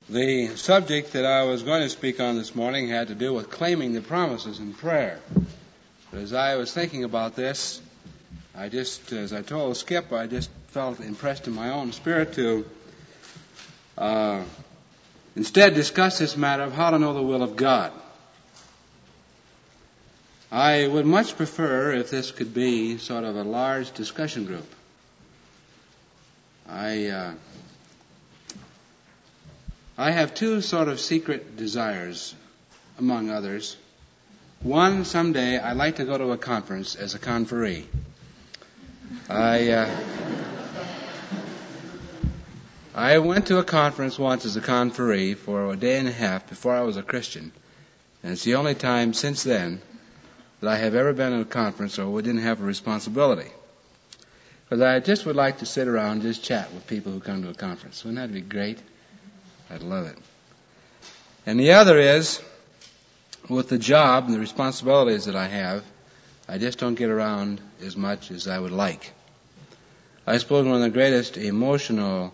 The subject that I was going to speak on this morning had to do with claiming the promises in prayer. But as I was thinking about this, as I told Skip, I just felt impressed in my own spirit to instead discuss this matter of how to know the will of God. I would much prefer if this could be sort of a large discussion group. I have two sort of secret desires, among others. One, someday, I'd like to go to a conference as a conferee. I went to a conference once as a conferee for a day and a half before I was a Christian. And it's the only time since then that I have ever been at a conference or didn't have a responsibility. Because I just would like to sit around and just chat with people who come to a conference. Wouldn't that be great? I'd love it. And the other is, with the job and the responsibilities that I have, I just don't get around as much as I would like. I suppose one of the greatest emotional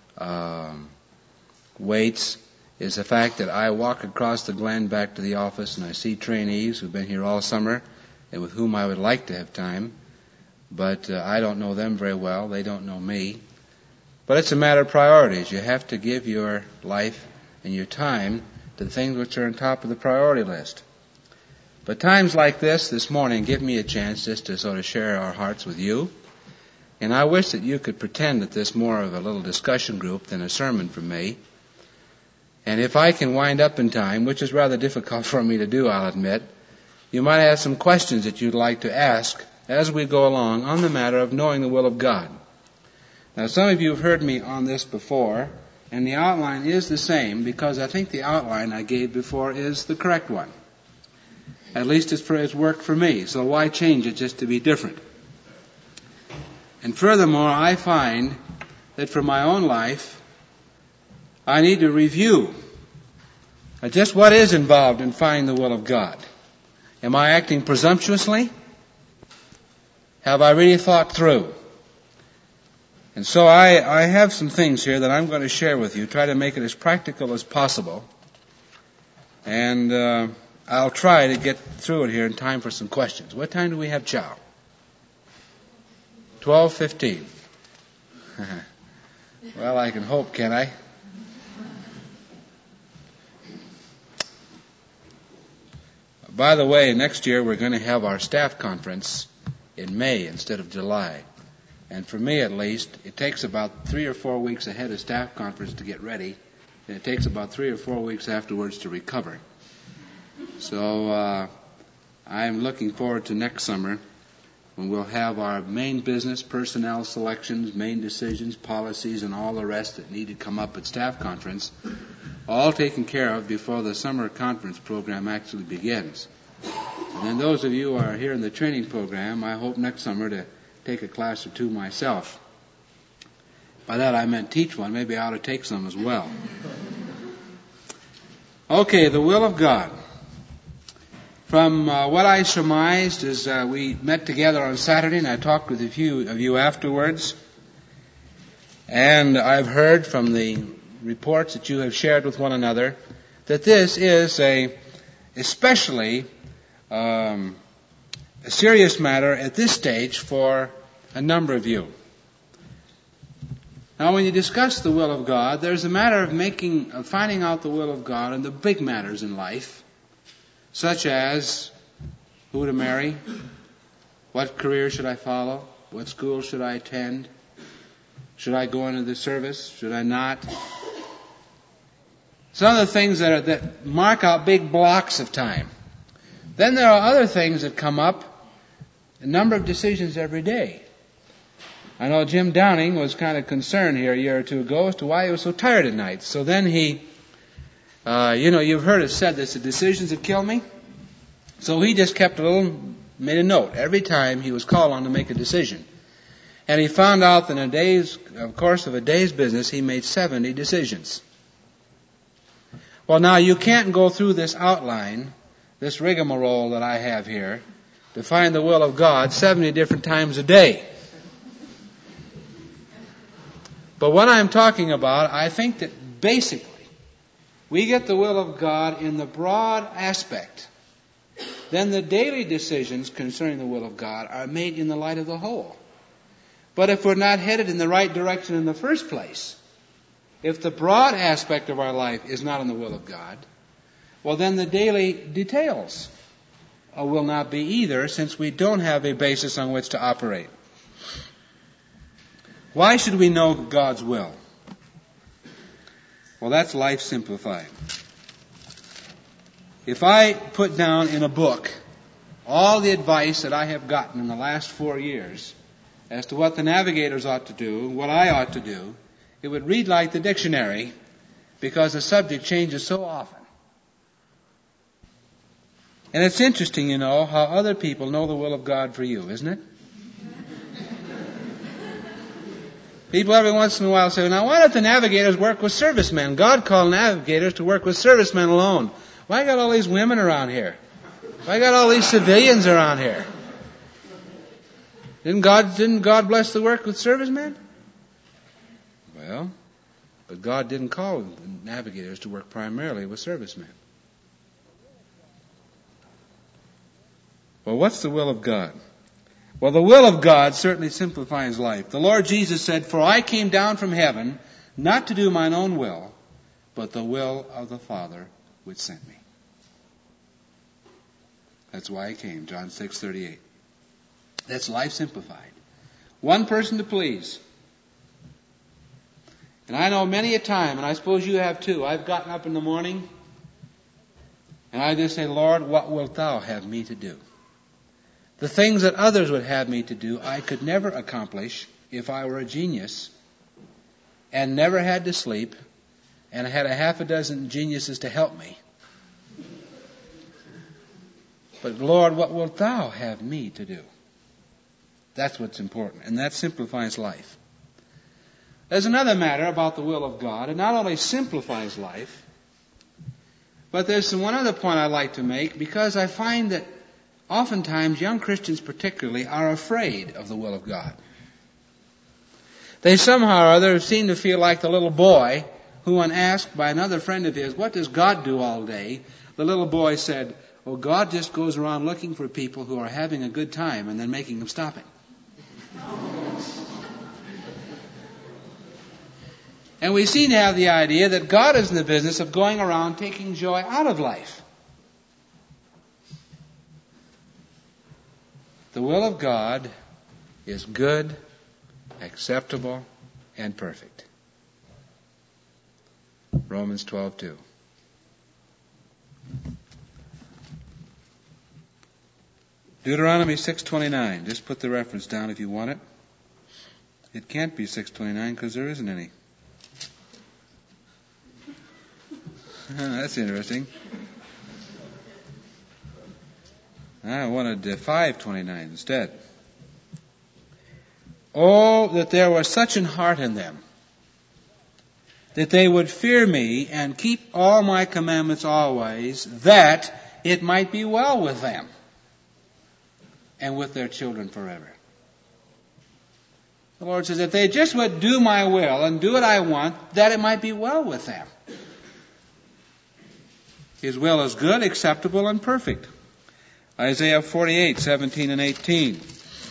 weights is the fact that I walk across the Glen back to the office and I see trainees who've been here all summer and with whom I would like to have time, but I don't know them very well. They don't know me. But it's a matter of priorities. You have to give your life and your time to the things which are on top of the priority list. But times like this morning, give me a chance just to sort of share our hearts with you. And I wish that you could pretend that this is more of a little discussion group than a sermon from me. And if I can wind up in time, which is rather difficult for me to do, I'll admit, you might have some questions that you'd like to ask as we go along on the matter of knowing the will of God. Now, some of you have heard me on this before, and the outline is the same because I think the outline I gave before is the correct one. At least it's worked for me, so why change it just to be different? And furthermore, I find that for my own life, I need to review just what is involved in finding the will of God. Am I acting presumptuously? Have I really thought through? And so I have some things here that I'm going to share with you, try to make it as practical as possible. And I'll try to get through it here in time for some questions. What time do we have chow? 12:15. Well, I can hope, can I? By the way, next year we're going to have our staff conference in May instead of July. And for me, at least, it takes about 3 or 4 weeks ahead of staff conference to get ready, and it takes about 3 or 4 weeks afterwards to recover. So I'm looking forward to next summer when we'll have our main business, personnel selections, main decisions, policies, and all the rest that need to come up at staff conference, all taken care of before the summer conference program actually begins. And then those of you who are here in the training program, I hope next summer to take a class or two myself. By that I meant teach one. Maybe I ought to take some as well. Okay, the will of God. From what I surmised as we met together on Saturday, and I talked with a few of you afterwards, and I've heard from the reports that you have shared with one another, that this is especially a serious matter at this stage for a number of you. Now, when you discuss the will of God, there's a matter of finding out the will of God in the big matters in life, such as who to marry, what career should I follow, what school should I attend, should I go into the service, should I not? Some of the things that mark out big blocks of time. Then there are other things that come up, a number of decisions every day. I know Jim Downing was kind of concerned here a year or two ago as to why he was so tired at night. So then he, you've heard it said it's the decisions that kill me. So he just made a note every time he was called on to make a decision. And he found out that in the course of a day's business, he made 70 decisions. Well, now you can't go through this outline, this rigmarole that I have here, to find the will of God 70 different times a day. But what I'm talking about, I think that basically we get the will of God in the broad aspect, then the daily decisions concerning the will of God are made in the light of the whole. But if we're not headed in the right direction in the first place, if the broad aspect of our life is not in the will of God, well, then the daily details will not be either, since we don't have a basis on which to operate. Why should we know God's will? Well, that's life simplified. If I put down in a book all the advice that I have gotten in the last 4 years as to what the navigators ought to do, what I ought to do, it would read like the dictionary, because the subject changes so often. And it's interesting, how other people know the will of God for you, isn't it? People every once in a while say, now why don't the navigators work with servicemen? God called navigators to work with servicemen alone. Why got all these women around here? Why got all these civilians around here? Didn't God bless the work with servicemen? Well, but God didn't call the navigators to work primarily with servicemen. Well, what's the will of God? Well, the will of God certainly simplifies life. The Lord Jesus said, "For I came down from heaven not to do mine own will, but the will of the Father which sent me." That's why I came, John 6:38. That's life simplified. One person to please. And I know many a time, and I suppose you have too, I've gotten up in the morning and I just say, "Lord, what wilt thou have me to do?" The things that others would have me to do, I could never accomplish if I were a genius and never had to sleep and had a half a dozen geniuses to help me. But Lord, what wilt thou have me to do? That's what's important, and that simplifies life. There's another matter about the will of God. It not only simplifies life, but there's one other point I'd like to make, because I find that oftentimes young Christians particularly are afraid of the will of God. They somehow or other seem to feel like the little boy who, when asked by another friend of his, "What does God do all day?" the little boy said, "Well, God just goes around looking for people who are having a good time and then making them stop it." And we seem to have the idea that God is in the business of going around taking joy out of life. The will of God is good, acceptable, and perfect. Romans 12:2. Deuteronomy 6:29. Just put the reference down if you want it. It can't be 6:29 because there isn't any. That's interesting. I wanted 5:29 instead. "Oh, that there was such an heart in them, that they would fear me and keep all my commandments always, that it might be well with them and with their children forever." The Lord says, if they just would do my will and do what I want, that it might be well with them. His will is good, acceptable, and perfect. Isaiah 48:17 and 18.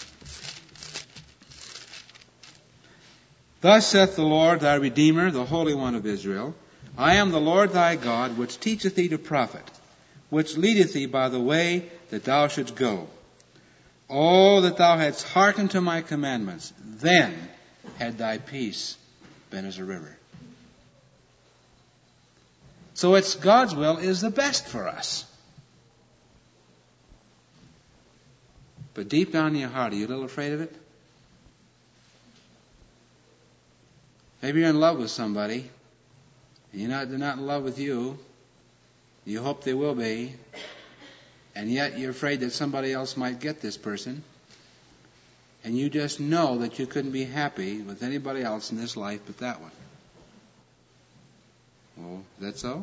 "Thus saith the Lord thy Redeemer, the Holy One of Israel, I am the Lord thy God, which teacheth thee to profit, which leadeth thee by the way that thou shouldst go. Oh, that thou hadst hearkened to my commandments, then had thy peace been as a river." So it's God's will is the best for us. But deep down in your heart, are you a little afraid of it? Maybe you're in love with somebody, and they're not in love with you. You hope they will be, and yet you're afraid that somebody else might get this person, and you just know that you couldn't be happy with anybody else in this life but that one. Oh, is that so?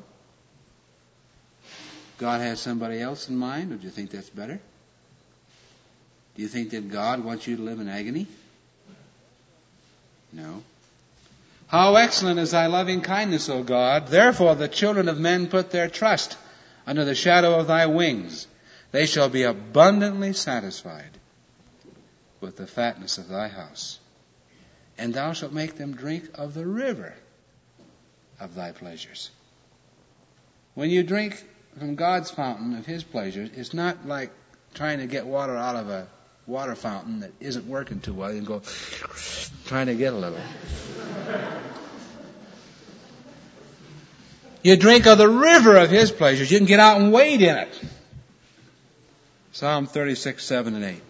God has somebody else in mind, or do you think that's better? Do you think that God wants you to live in agony? No. How excellent is thy loving kindness, O God! Therefore the children of men put their trust under the shadow of thy wings. They shall be abundantly satisfied with the fatness of thy house. And thou shalt make them drink of the river of thy pleasures. When you drink from God's fountain of his pleasures, it's not like trying to get water out of a water fountain that isn't working too well. You can go trying to get a little. You drink of the river of his pleasures. You can get out and wade in it. Psalm 36, 7 and 8.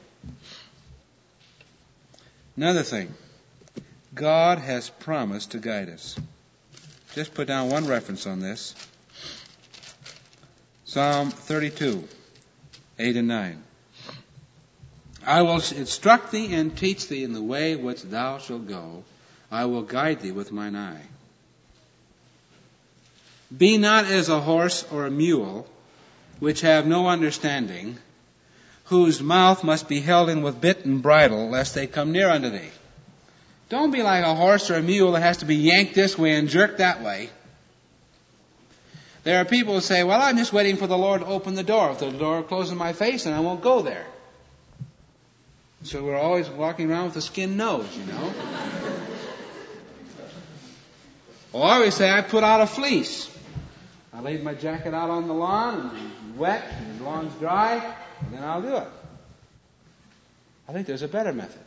Another thing. God has promised to guide us. Just put down one reference on this. Psalm 32, 8 and 9. I will instruct thee and teach thee in the way which thou shalt go. I will guide thee with mine eye. Be not as a horse or a mule, which have no understanding, whose mouth must be held in with bit and bridle, lest they come near unto thee. Don't be like a horse or a mule that has to be yanked this way and jerked that way. There are people who say, well, I'm just waiting for the Lord to open the door. If the door closes in my face, then I won't go there. So we're always walking around with a skinned nose, you know. Or I always say, I put out a fleece. I laid my jacket out on the lawn, and it's wet, and the lawn's dry, and then I'll do it. I think there's a better method.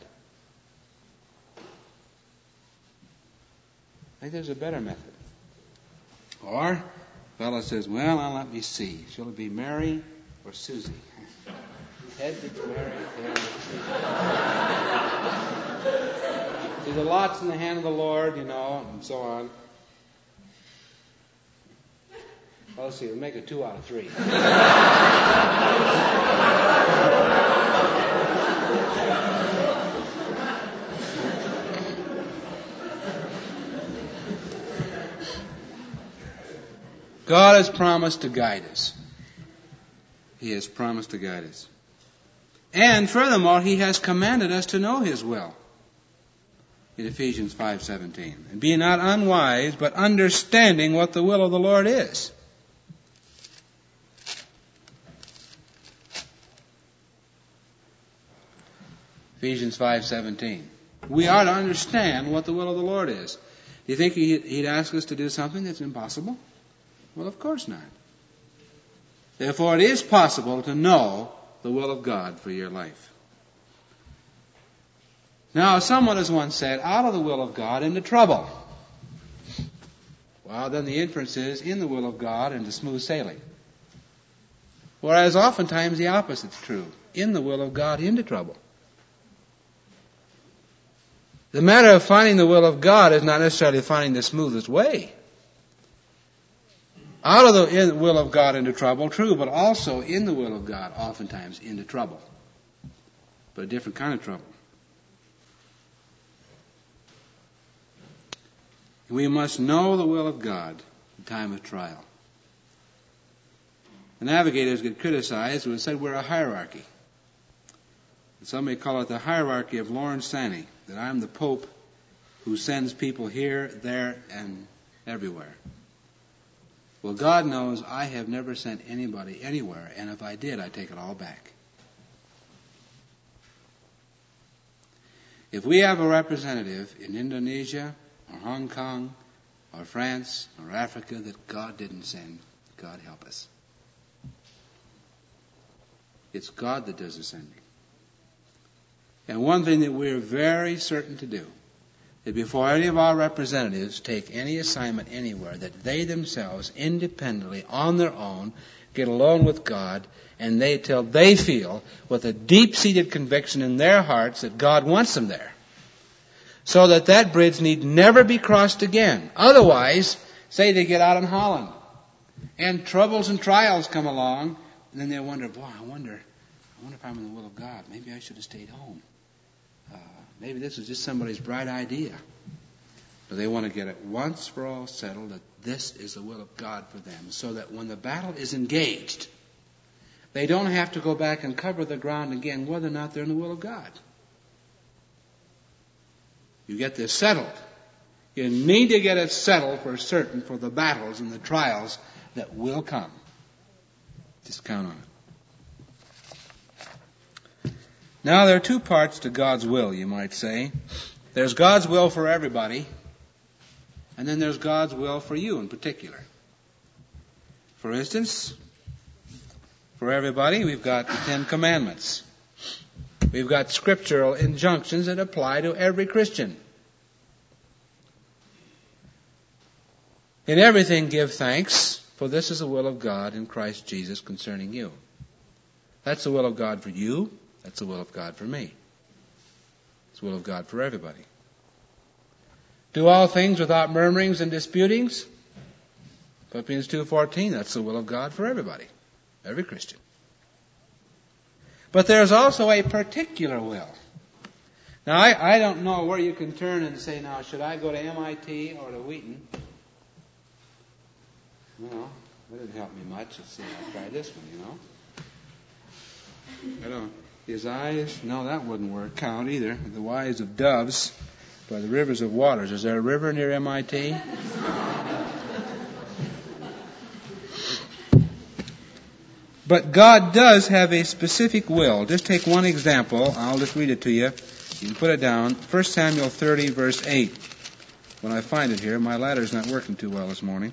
Or, a fellow says, well, now let me see. Shall it be Mary or Susie? Head it's Mary, tail it's Susie. See, the lot's in the hand of the Lord, you know, and so on. Well, let's see, we'll make it 2 out of 3. God has promised to guide us. He has promised to guide us. And furthermore, he has commanded us to know his will. In Ephesians 5:17. And be not unwise, but understanding what the will of the Lord is. Ephesians 5:17. We are to understand what the will of the Lord is. Do you think he'd ask us to do something that's impossible? Well, of course not. Therefore, it is possible to know the will of God for your life. Now, someone has once said, out of the will of God into trouble. Well, then the inference is, in the will of God into smooth sailing. Whereas oftentimes the opposite's true. In the will of God into trouble. The matter of finding the will of God is not necessarily finding the smoothest way. Out of the will of God into trouble, true, but also in the will of God, oftentimes into trouble. But a different kind of trouble. We must know the will of God in time of trial. The navigators get criticized when it said we're a hierarchy. Some may call it the hierarchy of Lawrence Sanney, that I'm the Pope who sends people here, there, and everywhere. Well, God knows I have never sent anybody anywhere, and if I did, I'd take it all back. If we have a representative in Indonesia, or Hong Kong, or France, or Africa that God didn't send, God help us. It's God that does the sending. And one thing that we're very certain to do, that before any of our representatives take any assignment anywhere, that they themselves, independently, on their own, get alone with God, and till they feel, with a deep-seated conviction in their hearts, that God wants them there. So that bridge need never be crossed again. Otherwise, say they get out in Holland, and troubles and trials come along, and then they wonder, boy, I wonder if I'm in the will of God. Maybe I should have stayed home. Maybe this was just somebody's bright idea. But they want to get it once for all settled that this is the will of God for them, so that when the battle is engaged, they don't have to go back and cover the ground again whether or not they're in the will of God. You get this settled. You need to get it settled for certain for the battles and the trials that will come. Just count on it. Now, there are two parts to God's will, you might say. There's God's will for everybody, and then there's God's will for you in particular. For instance, for everybody, we've got the Ten Commandments. We've got scriptural injunctions that apply to every Christian. In everything give thanks, for this is the will of God in Christ Jesus concerning you. That's the will of God for you. That's the will of God for me. It's the will of God for everybody. Do all things without murmurings and disputings. Philippians 2:14, that's the will of God for everybody, every Christian. But there's also a particular will. Now, I don't know where you can turn and say, now, should I go to MIT or to Wheaton? Well, that didn't help me much. Let's see, I'll try this one, I don't. His eyes, no, that wouldn't work out either. The wise of doves by the rivers of waters. Is there a river near MIT? But God does have a specific will. Just take one example. I'll just read it to you. You can put it down. 1 Samuel 30, verse 8. When I find it here, my ladder's not working too well this morning.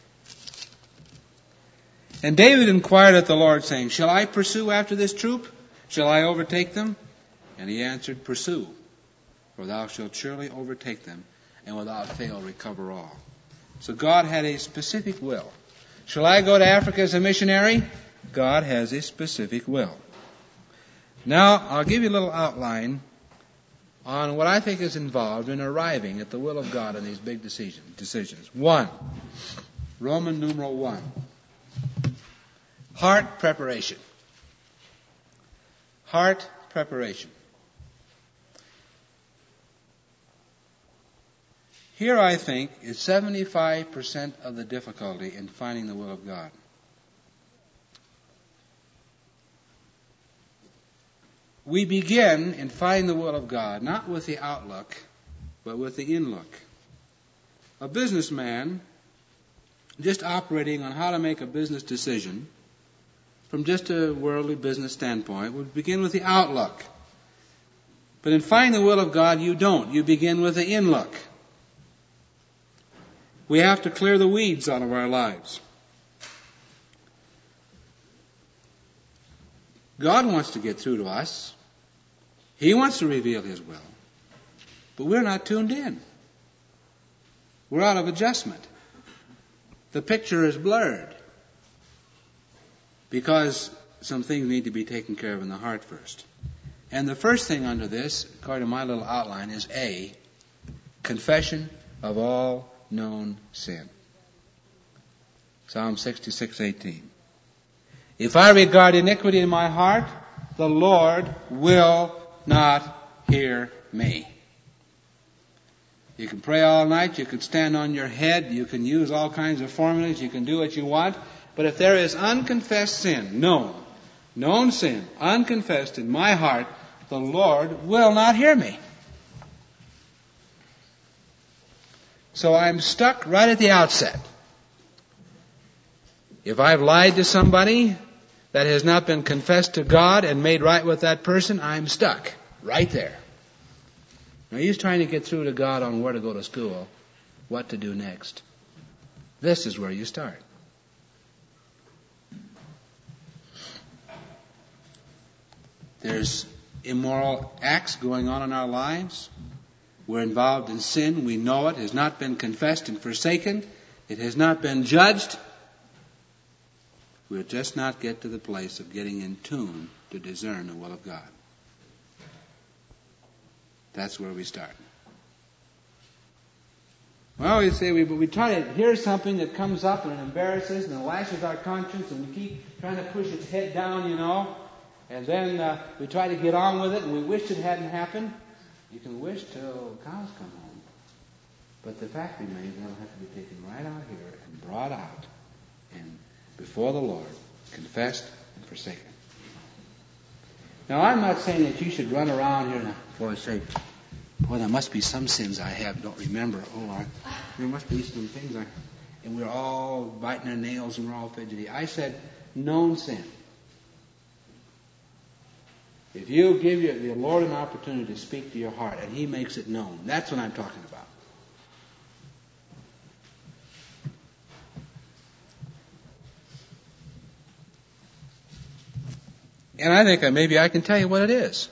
And David inquired at the Lord, saying, shall I pursue after this troop? Shall I overtake them? And he answered, pursue, for thou shalt surely overtake them, and without fail recover all. So God had a specific will. Shall I go to Africa as a missionary? God has a specific will. Now, I'll give you a little outline on what I think is involved in arriving at the will of God in these big decisions. 1, Roman numeral 1. Heart preparation. Heart preparation. Here, I think, is 75% of the difficulty in finding the will of God. We begin in finding the will of God, not with the outlook, but with the inlook. A businessman, just operating on how to make a business decision, from just a worldly business standpoint, would begin with the outlook. But in finding the will of God, you don't. You begin with the inlook. We have to clear the weeds out of our lives. God wants to get through to us. He wants to reveal His will. But we're not tuned in. We're out of adjustment. The picture is blurred. Because some things need to be taken care of in the heart first. And the first thing under this, according to my little outline, is A, confession of all known sin. Psalm 66:18. If I regard iniquity in my heart, the Lord will not hear me. You can pray all night, you can stand on your head, you can use all kinds of formulas, you can do what you want, but if there is unconfessed sin, known sin, unconfessed in my heart, the Lord will not hear me. So I'm stuck right at the outset. If I've lied to somebody that has not been confessed to God and made right with that person, I'm stuck right there. Now he's trying to get through to God on where to go to school, what to do next. This is where you start. There's immoral acts going on in our lives. We're involved in sin. We know it has not been confessed and forsaken. It has not been judged. We'll just not get to the place of getting in tune to discern the will of God. That's where we start. Well, you say we try to hear something that comes up and it embarrasses and it lashes our conscience and we keep trying to push its head down, and then we try to get on with it and we wish it hadn't happened. You can wish till cows come home. But the fact remains that'll have to be taken right out here and brought out and before the Lord, confessed and forsaken. Now, I'm not saying that you should run around here and, for His sake, Boy, there must be some sins I have don't remember. There must be some things and we're all biting our nails and we're all fidgety. I said, known sin. If you give the Lord an opportunity to speak to your heart and He makes it known, that's what I'm talking about. And I think maybe I can tell you what it is.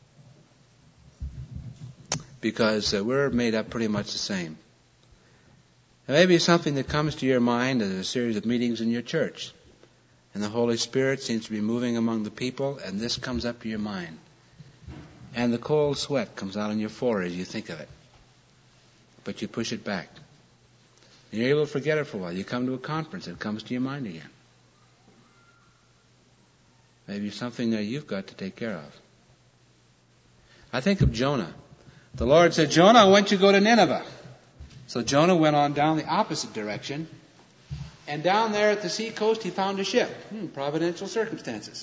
Because we're made up pretty much the same. It may be something that comes to your mind as a series of meetings in your church. And the Holy Spirit seems to be moving among the people, and this comes up to your mind. And the cold sweat comes out on your forehead as you think of it. But you push it back. And you're able to forget it for a while. You come to a conference, it comes to your mind again. Maybe something that you've got to take care of. I think of Jonah. The Lord said, Jonah, I want you to go to Nineveh. So Jonah went on down the opposite direction. And down there at the sea coast, he found a ship. Providential circumstances.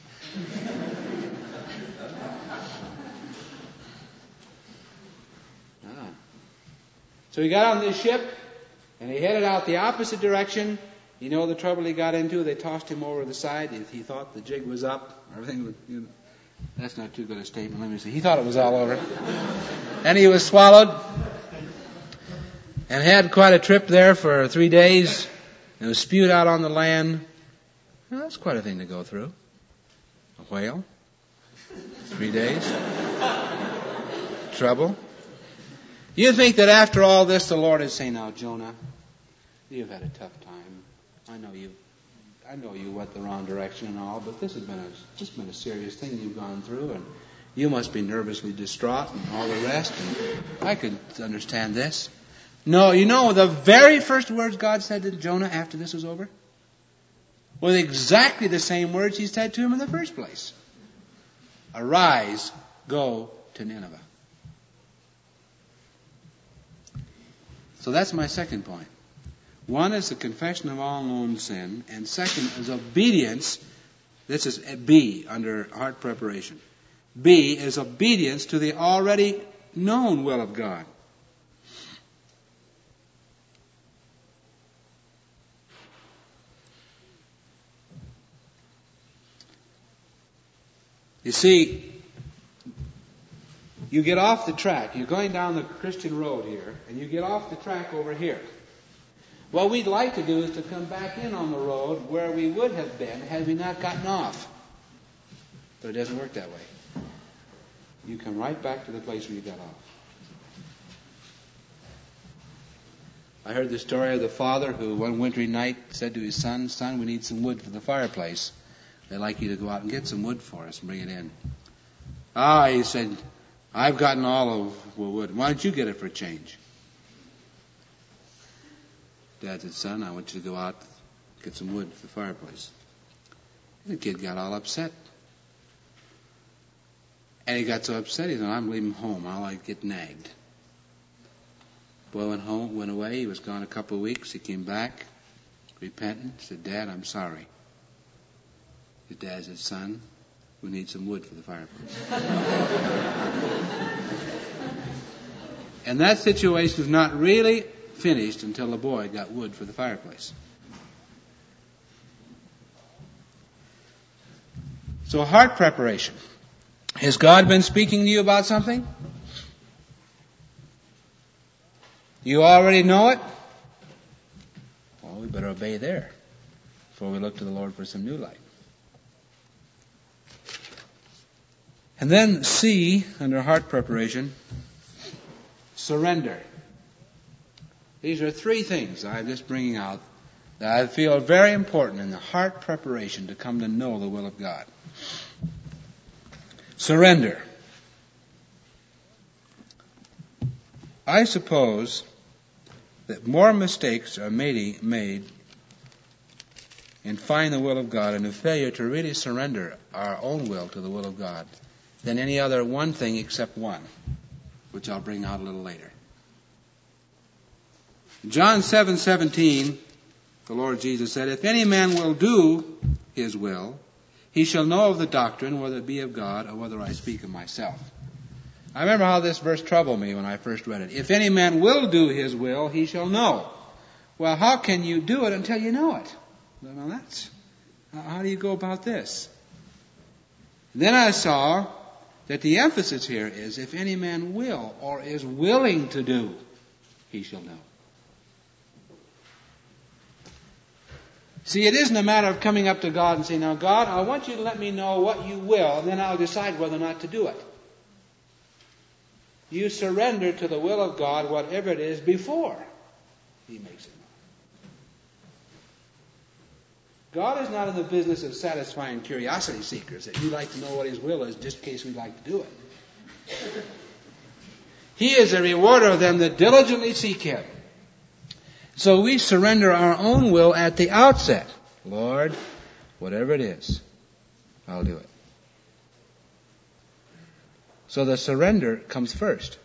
So he got on this ship, and he headed out the opposite direction. You know the trouble he got into? They tossed him over the side. He thought the jig was up. Everything was, that's not too good a statement. Let me see. He thought it was all over. And he was swallowed. And had quite a trip there for 3 days. And was spewed out on the land. Well, that's quite a thing to go through. A whale. 3 days. Trouble. You think that after all this, the Lord is saying, now, Jonah, you've had a tough time. I know you went the wrong direction and all, but this has been a serious thing you've gone through, and you must be nervously distraught and all the rest, and I could understand this. No, you know, the very first words God said to Jonah after this was over were exactly the same words He said to him in the first place. Arise, go to Nineveh. So that's my second point. One is the confession of all known sin, and second is obedience. This is B under heart preparation. B is obedience to the already known will of God. You see, you get off the track. You're going down the Christian road here, and you get off the track over here. What we'd like to do is to come back in on the road where we would have been had we not gotten off. But it doesn't work that way. You come right back to the place where you got off. I heard the story of the father who one wintry night said to his son, "Son, we need some wood for the fireplace. They'd like you to go out and get some wood for us and bring it in." He said, "I've gotten all of the wood. Why don't you get it for a change?" Dad said, "Son, I want you to go out and get some wood for the fireplace." The kid got all upset. And he got so upset, he said, "I'm leaving home. I'll get nagged." Boy went home, went away. He was gone a couple of weeks. He came back, repentant, said, "Dad, I'm sorry." His dad said, "Son, we need some wood for the fireplace." And that situation was not really finished until the boy got wood for the fireplace. So heart preparation. Has God been speaking to you about something? You already know it? Well, we better obey there before we look to the Lord for some new light. And then C, under heart preparation, surrender. These are three things I'm just bringing out that I feel are very important in the heart preparation to come to know the will of God. Surrender. I suppose that more mistakes are made in finding the will of God and a failure to really surrender our own will to the will of God than any other one thing except one, which I'll bring out a little later. John 7:17, the Lord Jesus said, "If any man will do His will, he shall know of the doctrine, whether it be of God or whether I speak of myself." I remember how this verse troubled me when I first read it. If any man will do his will, he shall know. Well, how can you do it until you know it? Well, how do you go about this? Then I saw that the emphasis here is, if any man will or is willing to do, he shall know. See, it isn't a matter of coming up to God and saying, now God, I want you to let me know what you will, and then I'll decide whether or not to do it. You surrender to the will of God whatever it is before He makes it known. God is not in the business of satisfying curiosity seekers, that you like to know what His will is just in case we'd like to do it. He is a rewarder of them that diligently seek Him. So we surrender our own will at the outset. Lord, whatever it is, I'll do it. So the surrender comes first.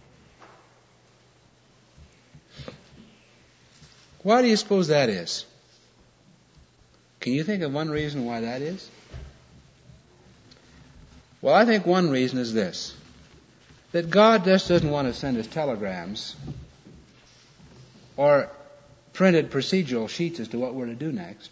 Why do you suppose that is? Can you think of one reason why that is? Well, I think one reason is this. That God just doesn't want to send us telegrams or printed procedural sheets as to what we're to do next.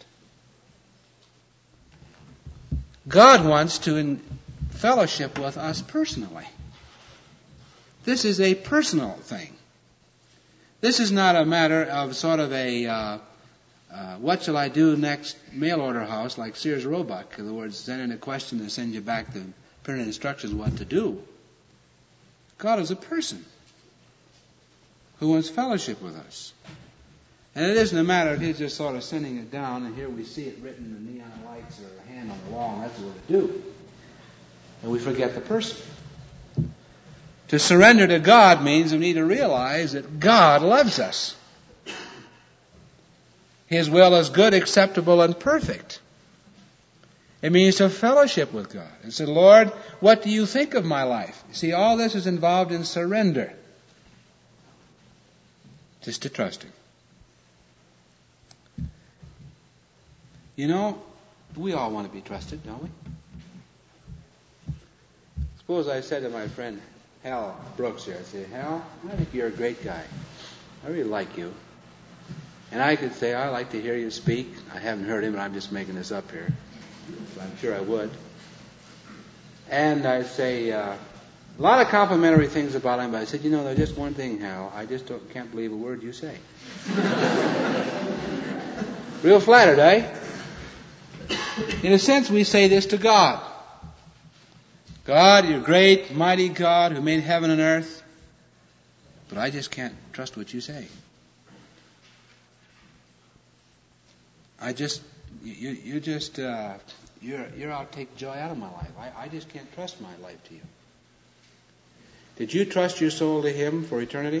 God wants to fellowship with us personally. This is a personal thing. This is not a matter of sort of a what shall I do next mail order house like Sears Roebuck. In other words, send in a question and send you back the printed instructions what to do. God is a person who wants fellowship with us. And it isn't a matter of He's just sort of sending it down and here we see it written in the neon lights or a hand on the wall and that's what we do. And we forget the person. To surrender to God means we need to realize that God loves us. His will is good, acceptable, and perfect. It means to fellowship with God. And say, Lord, what do you think of my life? See, all this is involved in surrender. Just to trust Him. You know, we all want to be trusted, don't we? Suppose I said to my friend Hal Brooks here, I said, Hal, I think you're a great guy. I really like you. And I could say, I like to hear you speak. I haven't heard him, but I'm just making this up here. So I'm sure I would. And I say a lot of complimentary things about him, but I said, you know, there's just one thing, Hal. I just can't believe a word you say. Real flattered, eh? In a sense, we say this to God. God, you're great, mighty God who made heaven and earth, but I just can't trust what you say. You're out to take joy out of my life. I just can't trust my life to you. Did you trust your soul to Him for eternity?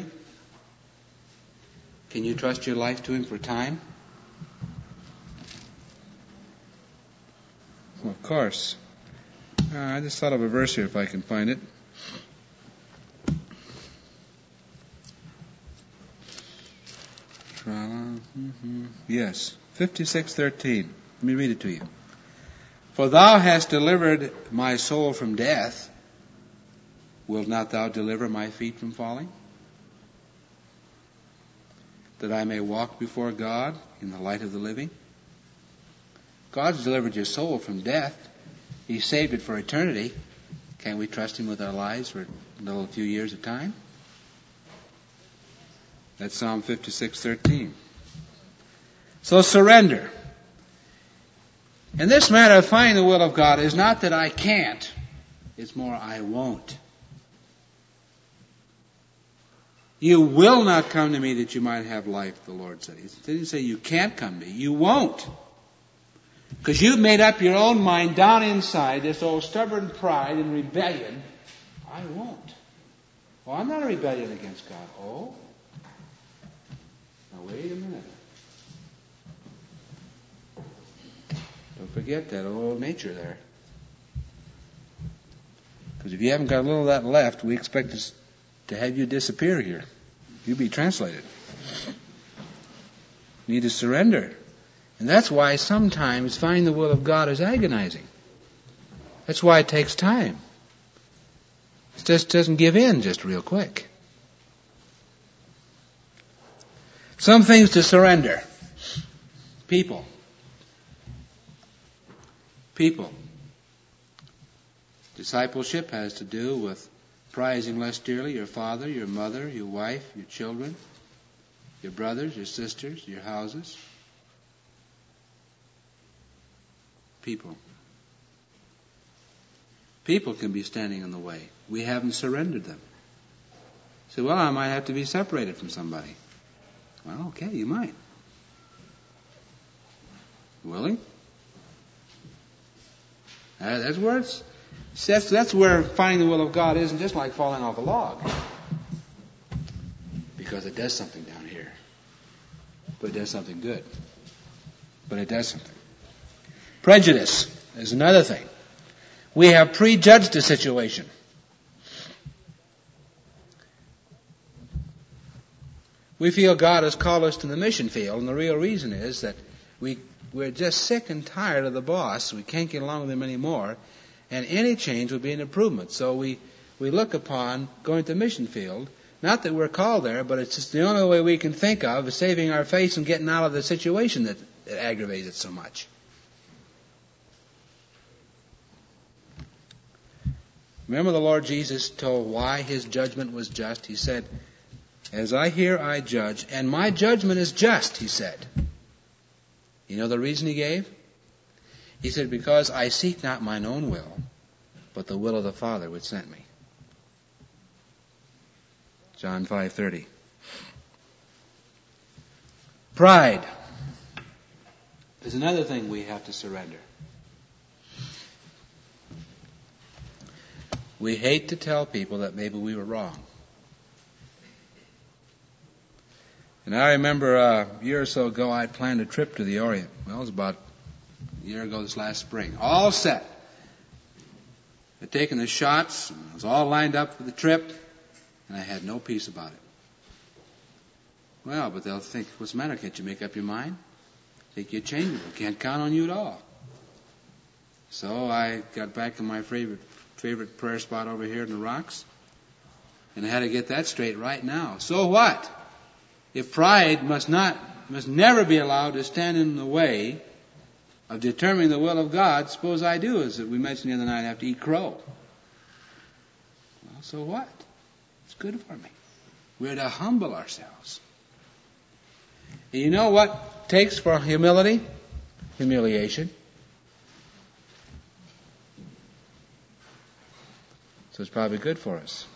Can you trust your life to Him for time? Well, of course. I just thought of a verse here if I can find it. Yes, 56:13. Let me read it to you. For thou hast delivered my soul from death. Wilt not thou deliver my feet from falling? That I may walk before God in the light of the living. God's delivered your soul from death. He saved it for eternity. Can't we trust Him with our lives for a few years of time? That's Psalm 56:13. So surrender. And this matter of finding the will of God is not that I can't. It's more I won't. You will not come to me that you might have life, the Lord said. He didn't say you can't come to me. You won't. Because you've made up your own mind down inside, this old stubborn pride and rebellion. I won't. Well, I'm not a rebellion against God. Oh? Now wait a minute. Don't forget that old nature there. Because if you haven't got a little of that left, we expect to have you disappear here. You'll be translated. You need to surrender. And that's why sometimes finding the will of God is agonizing. That's why it takes time. It just doesn't give in just real quick. Some things to surrender. People. Discipleship has to do with prizing less dearly your father, your mother, your wife, your children, your brothers, your sisters, your houses. People. People can be standing in the way. We haven't surrendered them. Say, well, I might have to be separated from somebody. Well, okay, you might. Willing? That's where finding the will of God isn't just like falling off a log. Because it does something down here. But it does something good. But it does something. Prejudice is another thing. We have prejudged a situation. We feel God has called us to the mission field, and the real reason is that we're just sick and tired of the boss. We can't get along with him anymore, and any change would be an improvement. So we look upon going to the mission field, not that we're called there, but it's just the only way we can think of is saving our face and getting out of the situation that aggravates it so much. Remember the Lord Jesus told why his judgment was just. He said, as I hear, I judge, and my judgment is just, he said. You know the reason he gave? He said, because I seek not mine own will, but the will of the Father which sent me. John 5:30. Pride is another thing we have to surrender. We hate to tell people that maybe we were wrong. And I remember a year or so ago I had planned a trip to the Orient. Well, it was about a year ago this last spring. All set. I'd taken the shots. I was all lined up for the trip. And I had no peace about it. Well, but they'll think, what's the matter? Can't you make up your mind? Think you're changeable. Can't count on you at all. So I got back to my favorite prayer spot over here in the rocks. And I had to get that straight right now. So what? If pride must never be allowed to stand in the way of determining the will of God, suppose I do, as we mentioned the other night, I have to eat crow. Well, so what? It's good for me. We're to humble ourselves. And you know what takes for humility? Humiliation. So it's probably good for us.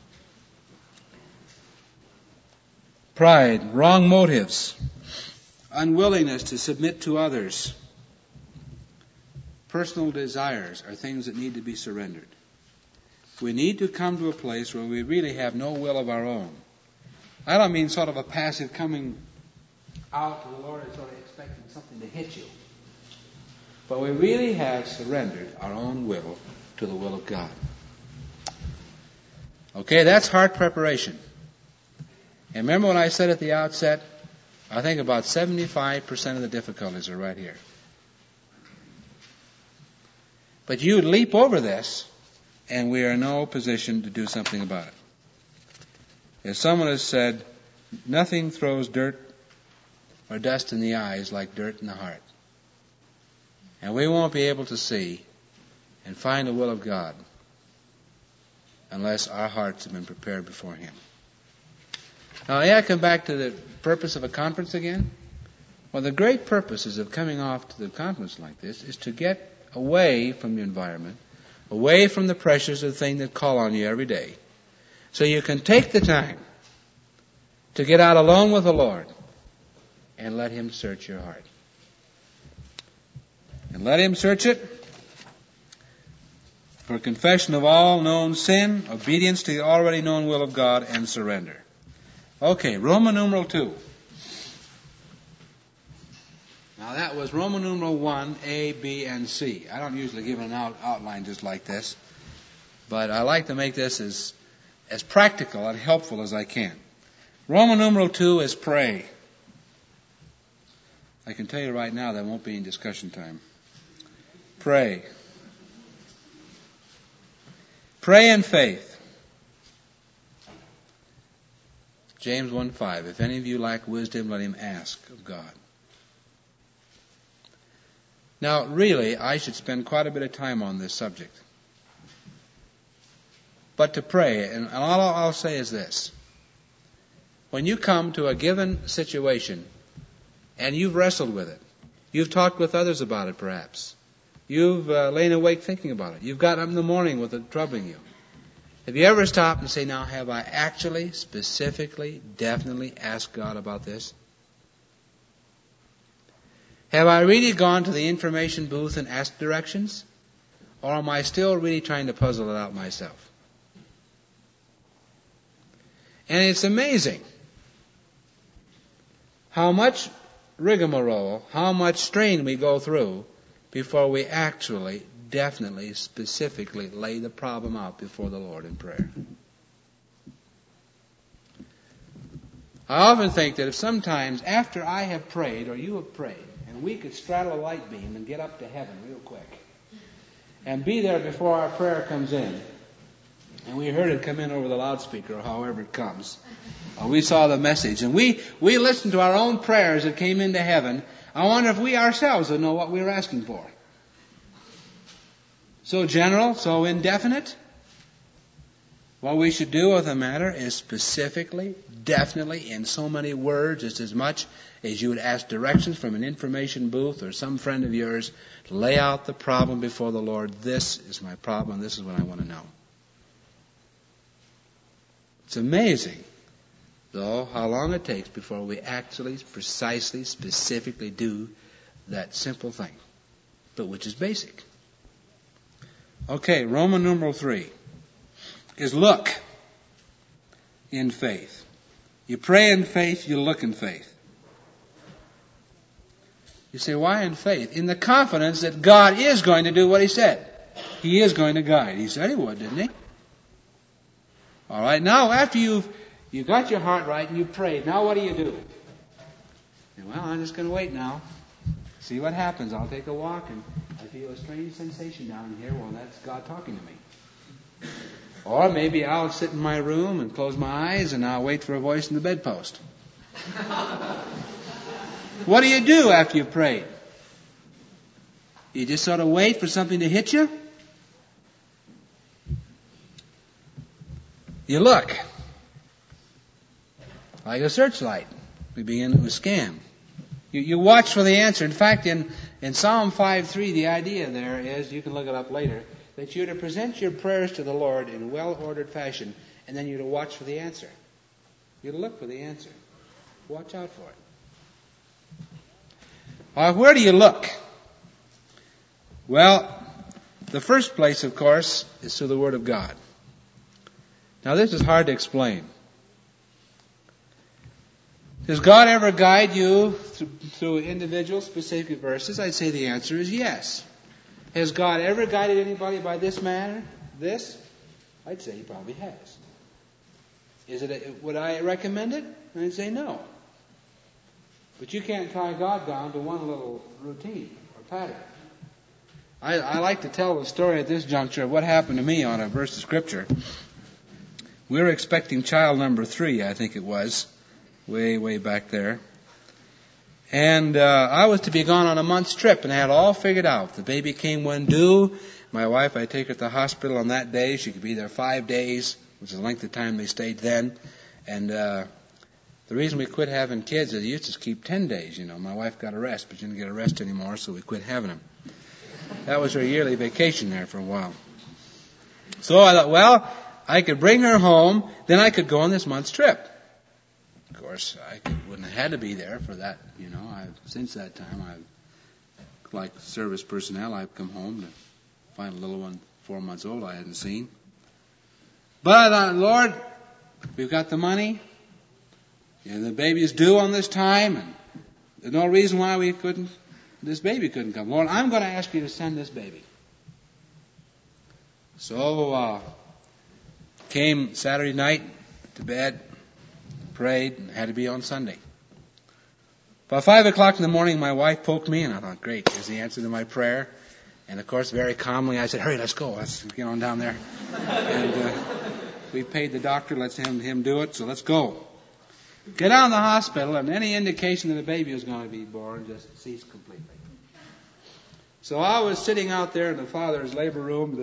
Pride, wrong motives, unwillingness to submit to others, personal desires are things that need to be surrendered. We need to come to a place where we really have no will of our own. I don't mean sort of a passive coming out to the Lord and sort of expecting something to hit you. But we really have surrendered our own will to the will of God. Okay, that's heart preparation. And remember when I said at the outset, I think about 75% of the difficulties are right here. But you leap over this, and we are in no position to do something about it. As someone has said, nothing throws dirt or dust in the eyes like dirt in the heart. And we won't be able to see and find the will of God unless our hearts have been prepared before Him. Now, may I come back to the purpose of a conference again? Well, the great purposes of coming off to the conference like this is to get away from your environment, away from the pressures of the thing that call on you every day, so you can take the time to get out alone with the Lord and let Him search your heart. And let Him search it for confession of all known sin, obedience to the already known will of God, and surrender. Okay, Roman numeral 2. Now that was Roman numeral 1, A, B, and C. I don't usually give an outline just like this, but I like to make this as practical and helpful as I can. Roman numeral 2 is pray. I can tell you right now there won't be any discussion time. Pray. Pray in faith. James 1:5. If any of you lack wisdom, let him ask of God. Now, really, I should spend quite a bit of time on this subject. But to pray, and all I'll say is this. When you come to a given situation, and you've wrestled with it, you've talked with others about it perhaps, you've lain awake thinking about it, you've gotten up in the morning with it troubling you, have you ever stopped and say, now, have I actually, specifically, definitely asked God about this? Have I really gone to the information booth and asked directions? Or am I still really trying to puzzle it out myself? And it's amazing how much rigmarole, how much strain we go through before we actually, definitely, specifically lay the problem out before the Lord in prayer. I often think that if sometimes after I have prayed or you have prayed, and we could straddle a light beam and get up to heaven real quick and be there before our prayer comes in, and we heard it come in over the loudspeaker or however it comes, or we saw the message, and we listened to our own prayers that came into heaven, I wonder if we ourselves would know what we were asking for. So general, so indefinite. What we should do with the matter is specifically, definitely, in so many words, just as much as you would ask directions from an information booth or some friend of yours, to lay out the problem before the Lord. This is my problem, this is what I want to know. It's amazing, though, how long it takes before we actually, precisely, specifically do that simple thing, but which is basic. Okay, Roman numeral 3 is look in faith. You pray in faith, you look in faith. You say, why in faith? In the confidence that God is going to do what He said. He is going to guide. He said He would, didn't He? All right, now after you got your heart right and you prayed, now what do you do? Well, I'm just going to wait now. See what happens. I'll take a walk and I feel a strange sensation down here. Well, that's God talking to me. Or maybe I'll sit in my room and close my eyes and I'll wait for a voice in the bedpost. What do you do after you've prayed? You just sort of wait for something to hit you? You look. Like a searchlight. We begin to scan. You watch for the answer. In fact, in Psalm 5:3, the idea there is, you can look it up later, that you're to present your prayers to the Lord in well-ordered fashion, and then you're to watch for the answer. You're to look for the answer. Watch out for it. Where do you look? Well, the first place, of course, is through the Word of God. Now, this is hard to explain. Does God ever guide you through individual specific verses? I'd say the answer is yes. Has God ever guided anybody by this manner? This? I'd say He probably has. Would I recommend it? I'd say no. But you can't tie God down to one little routine or pattern. I like to tell the story at this juncture of what happened to me on a verse of Scripture. We were expecting child number 3, I think it was, way back there. And I was to be gone on a month's trip, and I had it all figured out. The baby came when due. My wife, I'd take her to the hospital on that day. She could be there 5 days, which is the length of time they stayed then. And the reason we quit having kids is they used to keep 10 days. You know, my wife got a rest, but she didn't get a rest anymore, so we quit having them. That was her yearly vacation there for a while. So I thought, well, I could bring her home, then I could go on this month's trip. Of course, wouldn't have had to be there for that, you know. Since that time, like service personnel, I've come home to find a little one 4 months old I hadn't seen. But I thought, Lord, we've got the money, and the baby's due on this time, and there's no reason why this baby couldn't come. Lord, I'm going to ask you to send this baby. So, came Saturday night to bed, prayed, and had to be on Sunday. About 5 o'clock in the morning, my wife poked me, and I thought, great, there's the answer to my prayer. And of course, very calmly, I said, hurry, let's go. Let's get on down there. And we paid the doctor, let's him do it, so let's go. Get down to the hospital, and any indication that a baby was going to be born just ceased completely. So I was sitting out there in the father's labor room.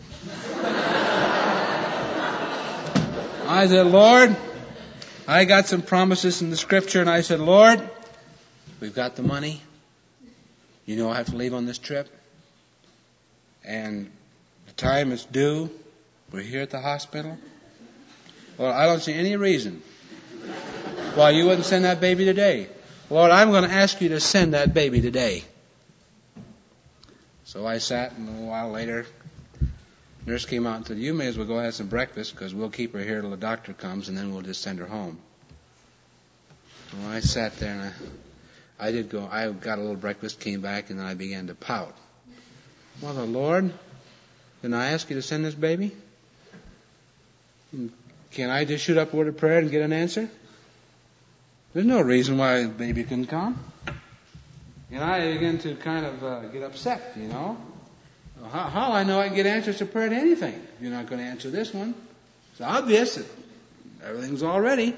I said, Lord, I got some promises in the scripture, and I said, Lord, we've got the money. You know I have to leave on this trip. And the time is due. We're here at the hospital. Well, I don't see any reason why you wouldn't send that baby today. Lord, I'm going to ask you to send that baby today. So I sat, and a little while later, nurse came out and said, you may as well go have some breakfast because we'll keep her here till the doctor comes and then we'll just send her home. Well, I sat there and I got a little breakfast, came back, and then I began to pout. Well, the Lord, didn't I ask you to send this baby? Can I just shoot up a word of prayer and get an answer? There's no reason why the baby couldn't come. And I began to kind of get upset, you know. How I know I can get answers to prayer to anything? You're not going to answer this one. It's obvious that everything's all ready.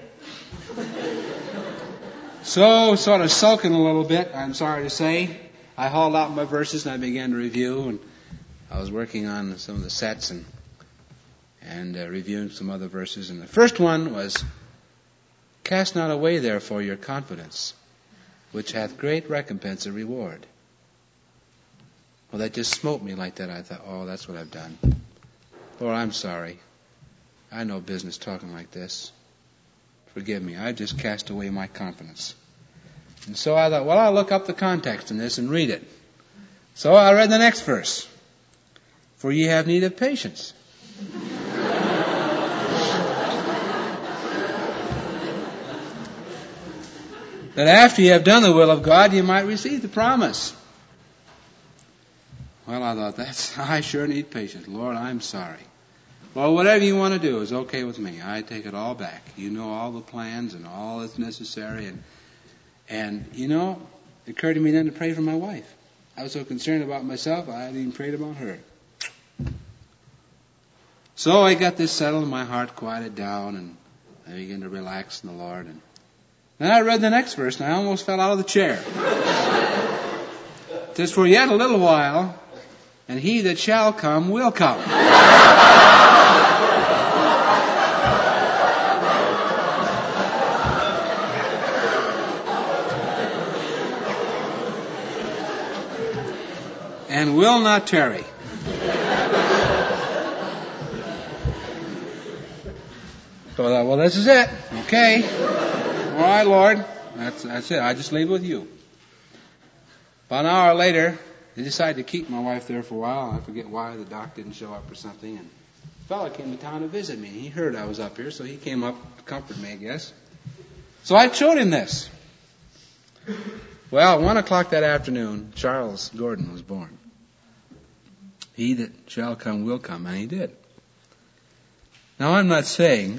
So, sort of sulking a little bit, I'm sorry to say, I hauled out my verses and I began to review. And I was working on some of the sets and reviewing some other verses. And the first one was, cast not away therefore your confidence, which hath great recompense and reward. Well, that just smote me like that. I thought, oh, that's what I've done. Lord, I'm sorry. I know business talking like this. Forgive me. I just cast away my confidence. And so I thought, well, I'll look up the context in this and read it. So I read the next verse. For ye have need of patience. That after you have done the will of God, you might receive the promise. Well, I thought, I sure need patience. Lord, I'm sorry. Well, whatever you want to do is okay with me. I take it all back. You know all the plans and all that's necessary. And you know, it occurred to me then to pray for my wife. I was so concerned about myself, I hadn't even prayed about her. So I got this settled and my heart quieted down and I began to relax in the Lord. And then I read the next verse and I almost fell out of the chair. It says, for yet a little while, and he that shall come will come. And will not tarry. So I thought, well, this is it. Okay. All right, Lord. That's it. I just leave it with you. About an hour later, they decided to keep my wife there for a while. I forget why. The doc didn't show up or something. And a fellow came to town to visit me. He heard I was up here, so he came up to comfort me, I guess. So I showed him this. Well, at 1 o'clock that afternoon, Charles Gordon was born. He that shall come will come, and he did. Now, I'm not saying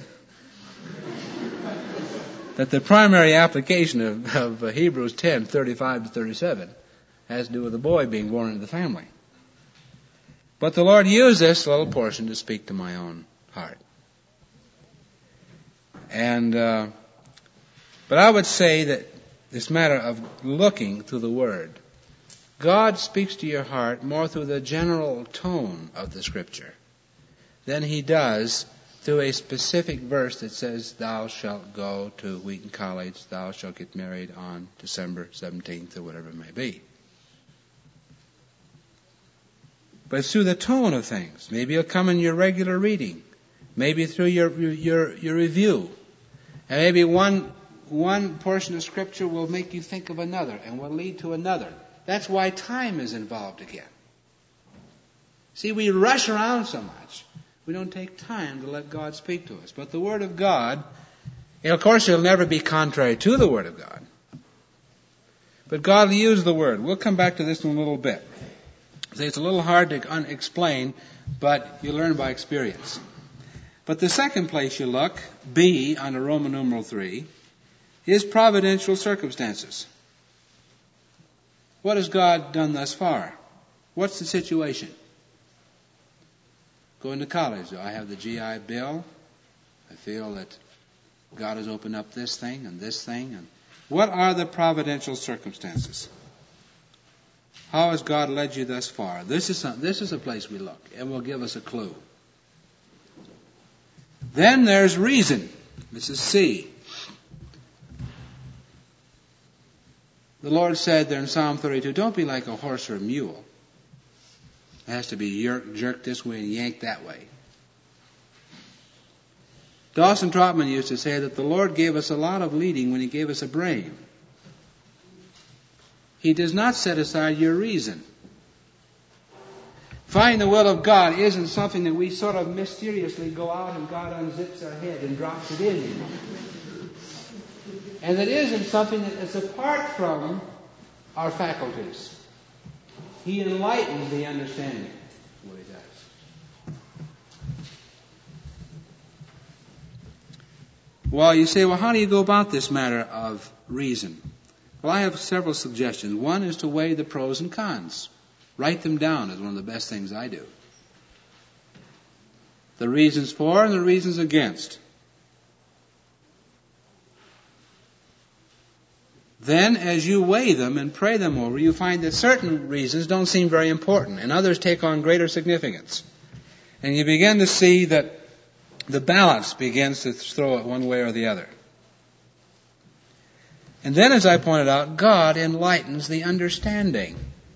that the primary application of Hebrews 10:35 to 37 has to do with the boy being born into the family. But the Lord used this little portion to speak to my own heart. And but I would say that this matter of looking through the Word, God speaks to your heart more through the general tone of the Scripture than He does through a specific verse that says, thou shalt go to Wheaton College, thou shalt get married on December 17th, or whatever it may be. But it's through the tone of things. Maybe it'll come in your regular reading. Maybe through your review. And maybe one portion of Scripture will make you think of another and will lead to another. That's why time is involved again. See, we rush around so much. We don't take time to let God speak to us. But the Word of God, and of course it'll never be contrary to the Word of God. But God will use the Word. We'll come back to this in a little bit. See, it's a little hard to explain, but you learn by experience. But the second place you look, B, under Roman numeral 3, is providential circumstances. What has God done thus far? What's the situation? Going to college. I have the GI Bill. I feel that God has opened up this thing and this thing. And what are the providential circumstances? How has God led you thus far? This is a place we look. It will give us a clue. Then there's reason. This is C. The Lord said there in Psalm 32, don't be like a horse or a mule. It has to be jerked this way and yanked that way. Dawson Trotman used to say that the Lord gave us a lot of leading when He gave us a brain. He does not set aside your reason. Finding the will of God isn't something that we sort of mysteriously go out and God unzips our head and drops it in. And it isn't something that is apart from our faculties. He enlightens the understanding. That's what He does. Well, you say, well, how do you go about this matter of reason? Well, I have several suggestions. One is to weigh the pros and cons. Write them down is one of the best things I do. The reasons for and the reasons against. Then, as you weigh them and pray them over, you find that certain reasons don't seem very important, and others take on greater significance. And you begin to see that the balance begins to throw it one way or the other. And then, as I pointed out, God enlightens the understanding.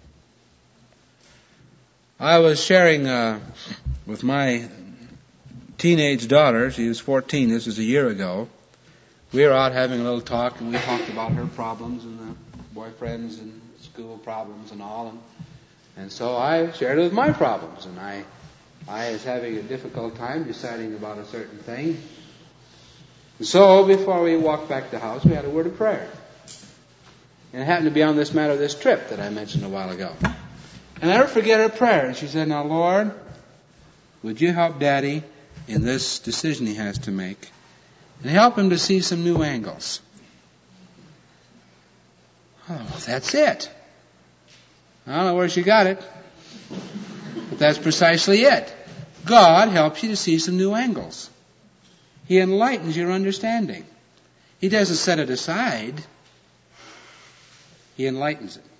I was sharing with my teenage daughter, she was 14, this was a year ago. We were out having a little talk, and we talked about her problems and the boyfriends and school problems and all. And so I shared it with my problems, and I was having a difficult time deciding about a certain thing. And so before we walked back to the house, we had a word of prayer. And it happened to be on this matter of this trip that I mentioned a while ago. And I never forget her prayer. And she said, now, Lord, would you help Daddy in this decision he has to make? And help him to see some new angles. Oh, that's it. I don't know where she got it. But that's precisely it. God helps you to see some new angles. He enlightens your understanding. He doesn't set it aside. He enlightens it.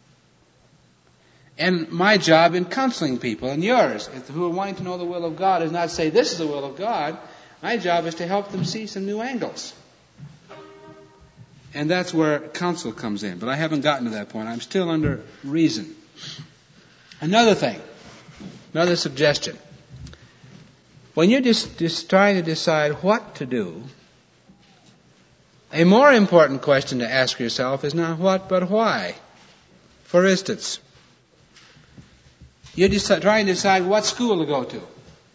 And my job in counseling people, and yours, who are wanting to know the will of God, is not say, this is the will of God. My job is to help them see some new angles. And that's where counsel comes in. But I haven't gotten to that point. I'm still under reason. Another thing, another suggestion. When you're just trying to decide what to do, a more important question to ask yourself is not what, but why. For instance, you're trying to decide what school to go to.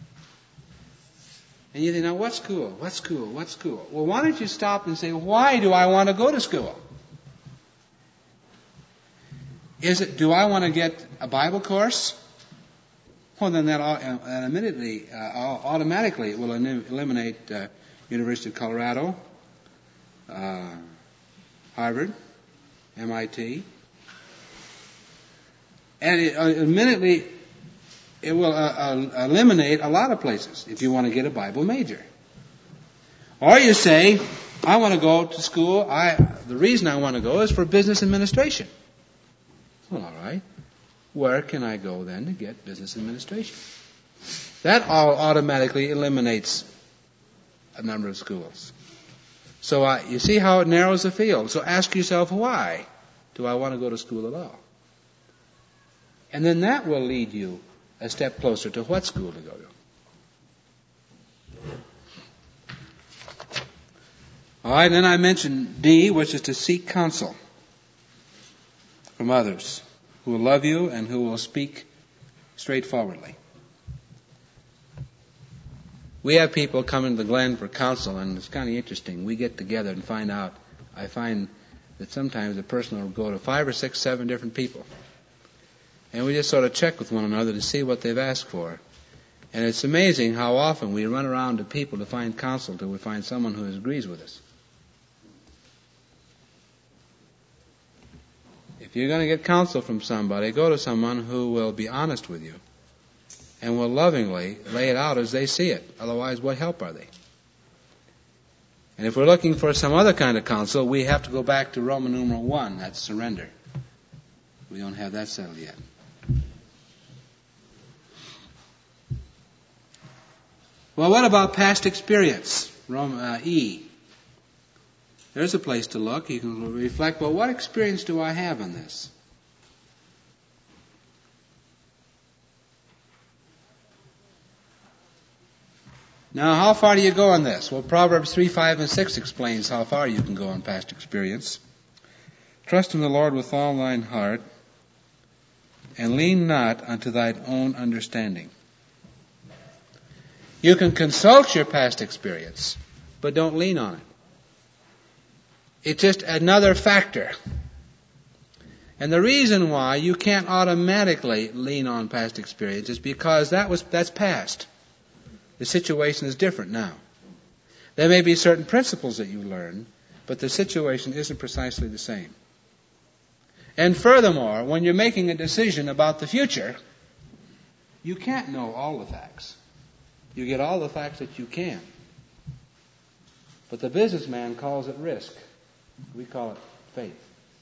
And you think, now what school? What school? What school? Well, why don't you stop and say, why do I want to go to school? Do I want to get a Bible course? Well, then that automatically will eliminate University of Colorado, Harvard, MIT. And it will eliminate a lot of places if you want to get a Bible major. Or you say, I want to go to school. The reason I want to go is for business administration. Well, all right. Where can I go then to get business administration? That all automatically eliminates a number of schools. So you see how it narrows the field. So ask yourself, why do I want to go to school at all? And then that will lead you a step closer to what school to go to. All right, then I mentioned D, which is to seek counsel from others who will love you and who will speak straightforwardly. We have people come into the Glen for counsel, and it's kind of interesting. We get together and I find that sometimes a person will go to 5 or 6, 7 different people. And we just sort of check with one another to see what they've asked for. And it's amazing how often we run around to people to find counsel until we find someone who agrees with us. If you're going to get counsel from somebody, go to someone who will be honest with you and will lovingly lay it out as they see it. Otherwise, what help are they? And if we're looking for some other kind of counsel, we have to go back to Roman numeral 1. That's surrender. We don't have that settled yet. Well, what about past experience? E. There's a place to look. You can reflect, well, what experience do I have in this? Now, how far do you go on this? Well, Proverbs 3, 5, and 6 explains how far you can go on past experience. Trust in the Lord with all thine heart, and lean not unto thine own understanding. You can consult your past experience, but don't lean on it. It's just another factor. And the reason why you can't automatically lean on past experience is because that's past. The situation is different now. There may be certain principles that you learn, but the situation isn't precisely the same. And furthermore, when you're making a decision about the future, you can't know all the facts. You get all the facts that you can. But the businessman calls it risk. We call it faith.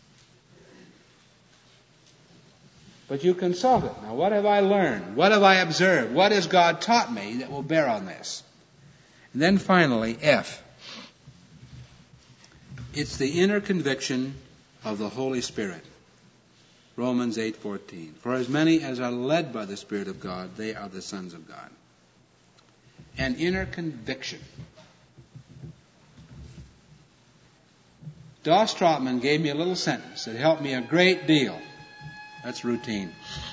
But you consult it. Now, what have I learned? What have I observed? What has God taught me that will bear on this? And then finally, F. It's the inner conviction of the Holy Spirit. Romans 8:14. For as many as are led by the Spirit of God, they are the sons of God. An inner conviction. Doss Trotman gave me a little sentence that helped me a great deal. That's routine.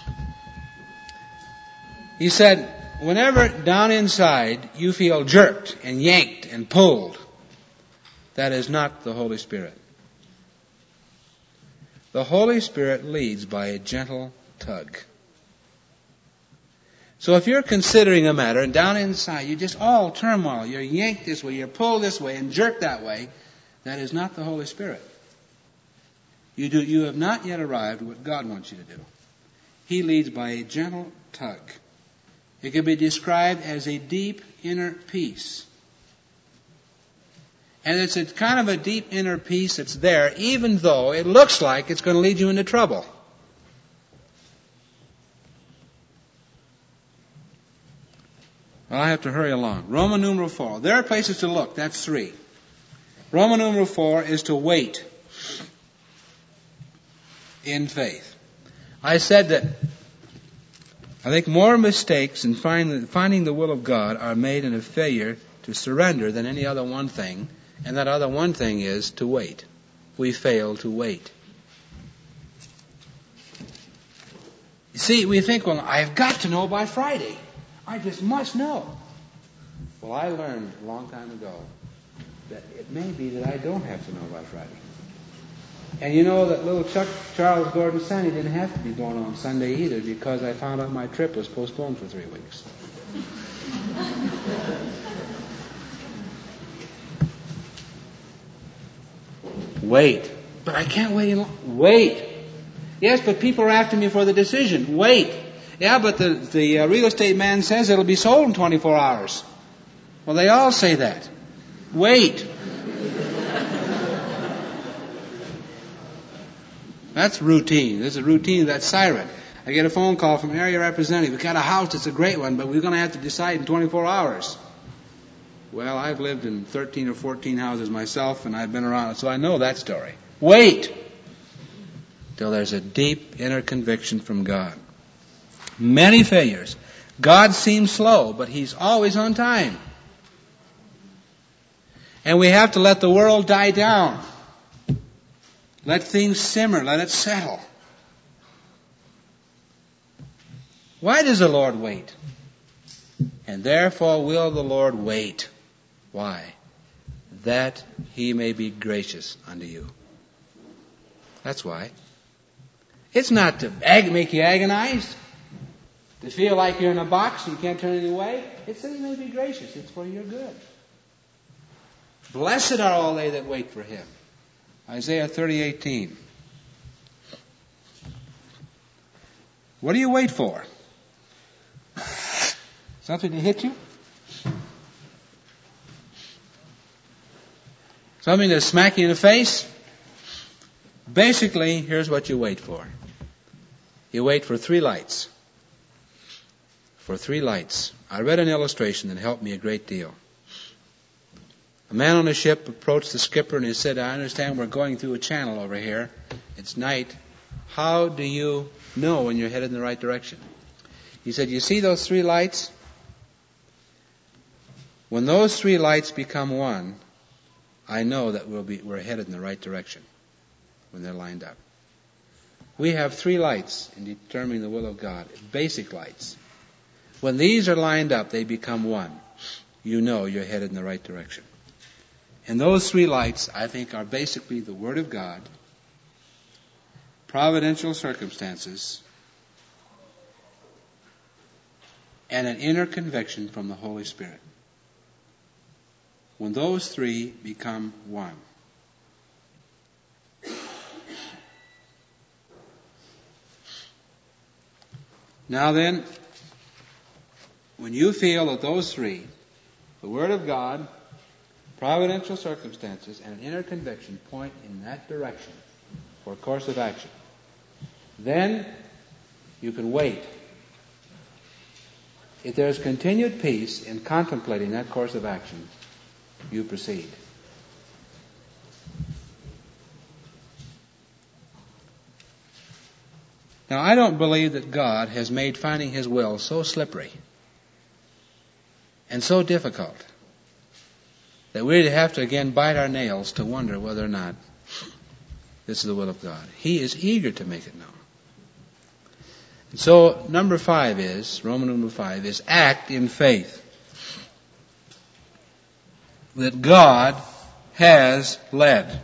He said, whenever down inside you feel jerked and yanked and pulled, that is not the Holy Spirit. The Holy Spirit leads by a gentle tug. So if you're considering a matter and down inside you just all turmoil, you're yanked this way, you're pulled this way and jerked that way, that is not the Holy Spirit. You have not yet arrived at what God wants you to do. He leads by a gentle tug. It can be described as a deep inner peace. And it's a kind of a deep inner peace that's there, even though it looks like it's going to lead you into trouble. Well, I have to hurry along. Roman numeral 4. There are places to look. That's 3. Roman numeral 4 is to wait in faith. I said that I think more mistakes in finding the will of God are made in a failure to surrender than any other one thing, and that other one thing is to wait. We fail to wait. You see, we think, well, I've got to know by Friday. I just must know. Well, I learned a long time ago that it may be that I don't have to know by Friday. And you know that little Charles Gordon Senney didn't have to be born on Sunday either, because I found out my trip was postponed for 3 weeks. Wait. But I can't wait any longer. Wait. Yes, but people are after me for the decision. Wait. Yeah, but the real estate man says it'll be sold in 24 hours. Well, they all say that. Wait. That's routine. This is routine. That's siren. I get a phone call from area representative. We've got a house. It's a great one, but we're going to have to decide in 24 hours. Well, I've lived in 13 or 14 houses myself, and I've been around it, so I know that story. Wait till there's a deep inner conviction from God. Many failures. God seems slow, but He's always on time. And we have to let the world die down. Let things simmer. Let it settle. Why does the Lord wait? And therefore will the Lord wait. Why? That He may be gracious unto you. That's why. It's not to make you agonize, to feel like you're in a box and you can't turn it away. It's that He may be gracious. It's for your good. Blessed are all they that wait for Him. Isaiah 30:18. What do you wait for? Something to hit you? Something to smack you in the face? Basically, here's what you wait for. You wait for 3 lights. For 3 lights. I read an illustration that helped me a great deal. A man on a ship approached the skipper and he said, I understand we're going through a channel over here. It's night. How do you know when you're headed in the right direction? He said, you see those 3 lights? When those 3 lights become one, I know that we're headed in the right direction when they're lined up. We have 3 lights in determining the will of God, basic lights. When these are lined up, they become one. You know you're headed in the right direction. And those 3 lights, I think, are basically the Word of God, providential circumstances, and an inner conviction from the Holy Spirit. When those 3 become one. Now then, when you feel that those 3, the Word of God, providential circumstances, and an inner conviction point in that direction for a course of action, then you can wait. If there's continued peace in contemplating that course of action, you proceed. Now, I don't believe that God has made finding His will so slippery and so difficult that we'd have to again bite our nails to wonder whether or not this is the will of God. He is eager to make it known. And so, number 5 is, Roman number 5, is act in faith. That God has led.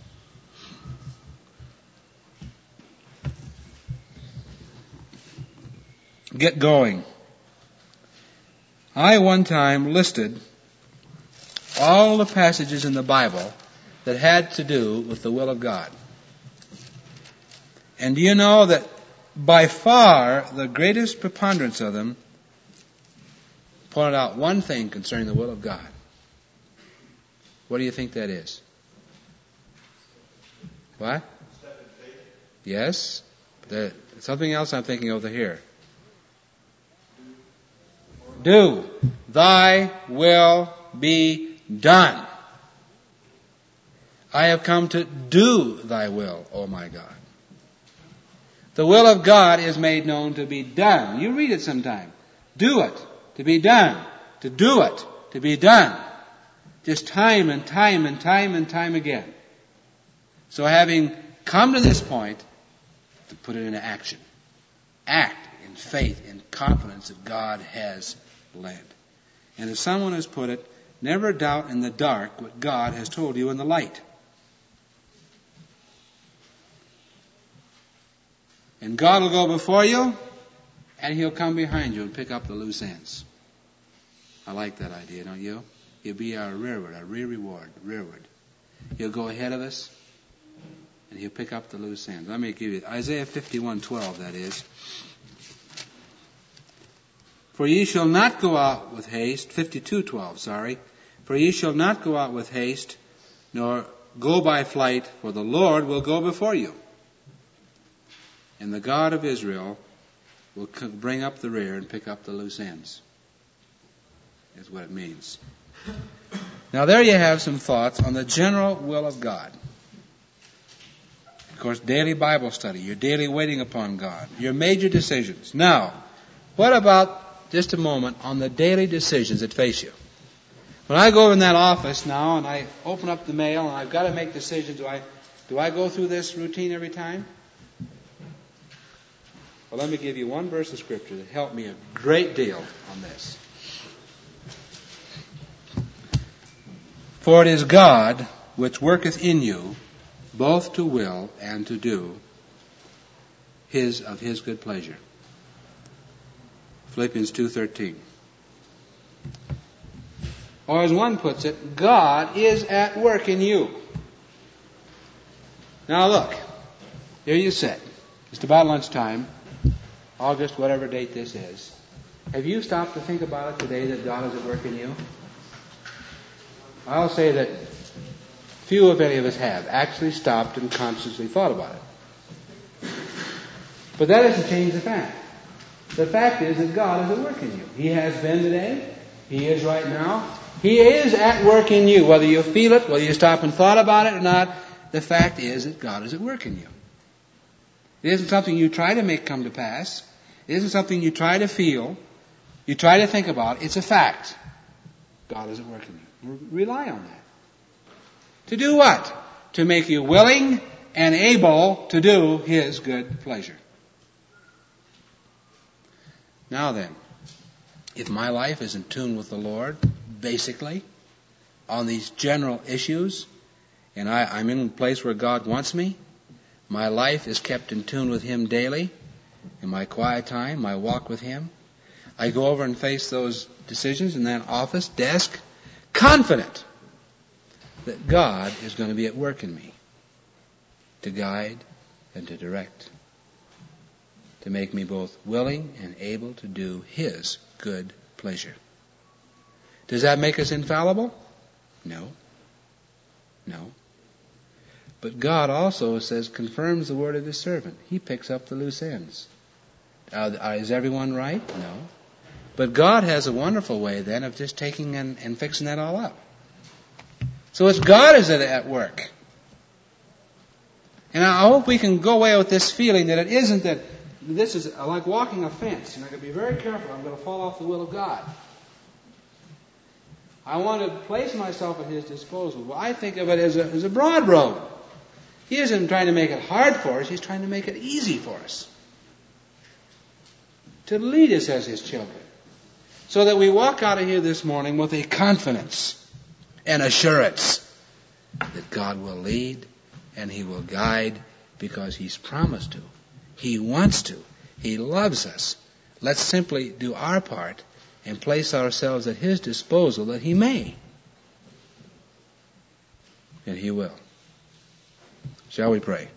Get going. I one time listed all the passages in the Bible that had to do with the will of God. And do you know that by far the greatest preponderance of them pointed out one thing concerning the will of God? What do you think that is? What? Yes. There's something else I'm thinking over here. Do thy will be done. I have come to do thy will, O my God. The will of God is made known to be done. You read it sometime. Do it, to be done. To do it, to be done. Just time and time and time and time again. So having come to this point, to put it into action. Act in faith, in confidence that God has led. And as someone has put it, never doubt in the dark what God has told you in the light. And God will go before you, and He'll come behind you and pick up the loose ends. I like that idea, don't you? He'll be our rearward, our rearward. He'll go ahead of us, and He'll pick up the loose ends. Let me give you Isaiah 51:12, that is. For ye shall not go out with haste, 52:12, For ye shall not go out with haste, nor go by flight, for the Lord will go before you. And the God of Israel will bring up the rear and pick up the loose ends, is what it means. Now there you have some thoughts on the general will of God. Of course, daily Bible study, your daily waiting upon God, your major decisions. Now, what about just a moment on the daily decisions that face you? When I go in that office now and I open up the mail and I've got to make decisions, do I go through this routine every time? Well, let me give you one verse of Scripture that helped me a great deal on this. For it is God which worketh in you both to will and to do of His good pleasure. Philippians 2:13. Or as one puts it, God is at work in you. Now look, here you sit. It's about lunchtime, August, whatever date this is. Have you stopped to think about it today that God is at work in you? I'll say that Few, if any of us, have actually stopped and consciously thought about it. But that doesn't change the fact. The fact is that God is at work in you. He has been today. He is right now. He is at work in you. Whether you feel it, whether you stop and thought about it or not, the fact is that God is at work in you. It isn't something you try to make come to pass. It isn't something you try to feel. You try to think about. It's a fact. God is at work in you. Rely on that. To do what? To make you willing and able to do His good pleasure. Now then, if my life is in tune with the Lord, basically, on these general issues, and I'm in a place where God wants me, my life is kept in tune with Him daily, in my quiet time, my walk with Him, I go over and face those decisions in that office, desk, confident that God is going to be at work in me to guide and to direct, to make me both willing and able to do His good pleasure. Does that make us infallible? No. No. But God also says, confirms the word of His servant. He picks up the loose ends. Is everyone right? No. But God has a wonderful way then of just taking and fixing that all up. So it's God is at work. And I hope we can go away with this feeling that it isn't that this is like walking a fence. And I've got to be very careful. I'm going to fall off the will of God. I want to place myself at His disposal. Well, I think of it as a broad road. He isn't trying to make it hard for us. He's trying to make it easy for us. To lead us as His children. So that we walk out of here this morning with a confidence and assurance that God will lead and He will guide because He's promised to. He wants to. He loves us. Let's simply do our part and place ourselves at His disposal that He may. And He will. Shall we pray?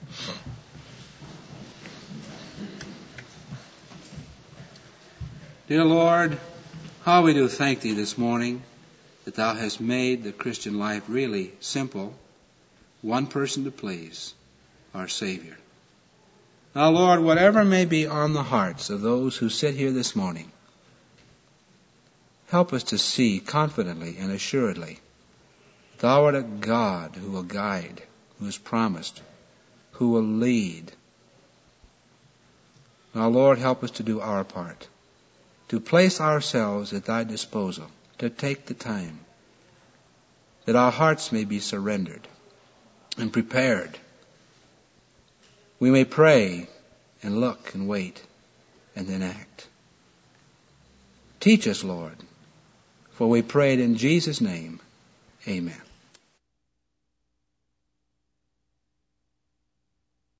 Dear Lord, how we do thank Thee this morning that Thou hast made the Christian life really simple, one person to please, our Savior. Now, Lord, whatever may be on the hearts of those who sit here this morning, help us to see confidently and assuredly Thou art a God who will guide, who has promised, who will lead. Now, Lord, help us to do our part, to place ourselves at Thy disposal, to take the time, that our hearts may be surrendered and prepared. We may pray and look and wait and then act. Teach us, Lord, for we pray it in Jesus' name. Amen.